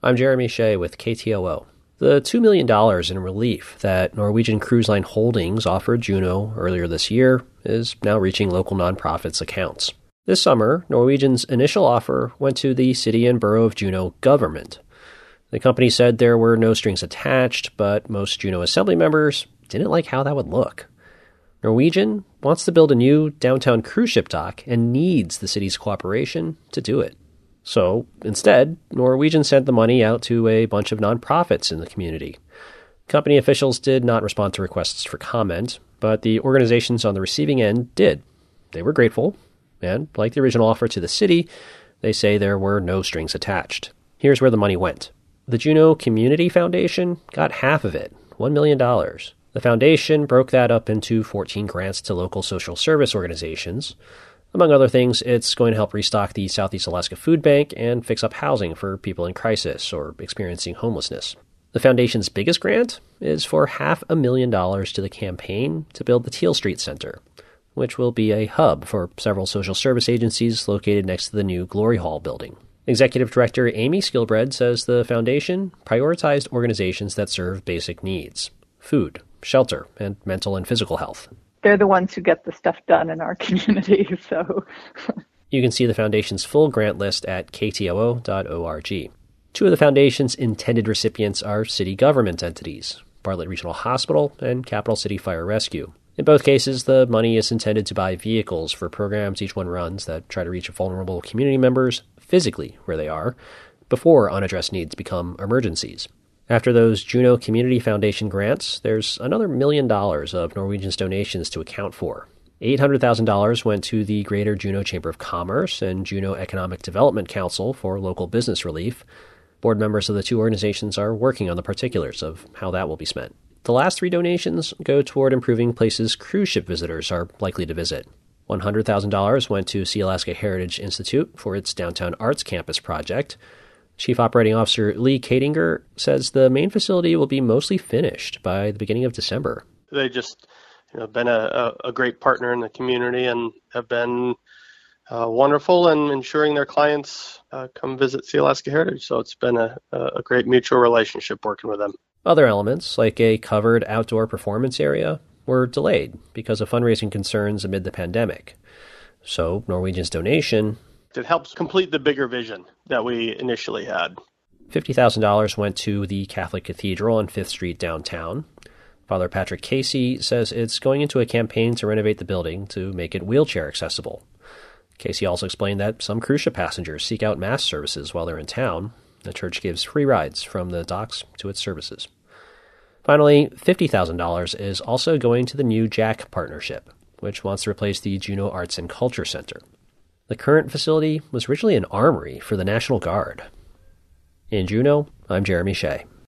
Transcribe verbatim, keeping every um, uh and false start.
I'm Jeremy Shea with K T O O. The two million dollars in relief that Norwegian Cruise Line Holdings offered Juneau earlier this year is now reaching local nonprofits' accounts. This summer, Norwegian's initial offer went to the city and borough of Juneau government. The company said there were no strings attached, but most Juneau Assembly members didn't like how that would look. Norwegian wants to build a new downtown cruise ship dock and needs the city's cooperation to do it. So, instead, Norwegian sent the money out to a bunch of nonprofits in the community. Company officials did not respond to requests for comment, but the organizations on the receiving end did. They were grateful, and like the original offer to the city, they say there were no strings attached. Here's where the money went. The Juneau Community Foundation got half of it, one million dollars. The foundation broke that up into fourteen grants to local social service organizations. Among other things, it's going to help restock the Southeast Alaska Food Bank and fix up housing for people in crisis or experiencing homelessness. The foundation's biggest grant is for half a million dollars to the campaign to build the Teal Street Center, which will be a hub for several social service agencies located next to the new Glory Hall building. Executive Director Amy Skilbred says the foundation prioritized organizations that serve basic needs: food, shelter, and mental and physical health. They're the ones who get the stuff done in our community, so... You can see the foundation's full grant list at k t o o dot org. Two of the foundation's intended recipients are city government entities, Bartlett Regional Hospital and Capital City Fire Rescue. In both cases, the money is intended to buy vehicles for programs each one runs that try to reach vulnerable community members physically where they are, before unaddressed needs become emergencies. After those Juneau Community Foundation grants, there's another million dollars of Norwegian's donations to account for. eight hundred thousand dollars went to the Greater Juneau Chamber of Commerce and Juneau Economic Development Council for local business relief. Board members of the two organizations are working on the particulars of how that will be spent. The last three donations go toward improving places cruise ship visitors are likely to visit. one hundred thousand dollars went to Sea Alaska Heritage Institute for its Downtown Arts Campus project. Chief Operating Officer Lee Katinger says the main facility will be mostly finished by the beginning of December. They just you know, been a, a great partner in the community and have been uh, wonderful in ensuring their clients uh, come visit Sea Alaska Heritage. So it's been a, a great mutual relationship working with them. Other elements, like a covered outdoor performance area, were delayed because of fundraising concerns amid the pandemic. So Norwegian's donation... It helps complete the bigger vision that we initially had. fifty thousand dollars went to the Catholic Cathedral on Fifth Street downtown. Father Patrick Casey says it's going into a campaign to renovate the building to make it wheelchair accessible. Casey also explained that some cruise ship passengers seek out Mass services while they're in town. The church gives free rides from the docks to its services. Finally, fifty thousand dollars is also going to the new Jack Partnership, which wants to replace the Juneau Arts and Culture Center. The current facility was originally an armory for the National Guard. In Juneau, I'm Jeremy Shea.